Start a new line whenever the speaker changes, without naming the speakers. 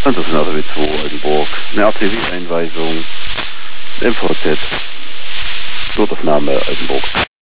Und das ist also mit 2 Oldenburg. Eine RTW-Einweisung, MVZ, Notaufnahme Oldenburg.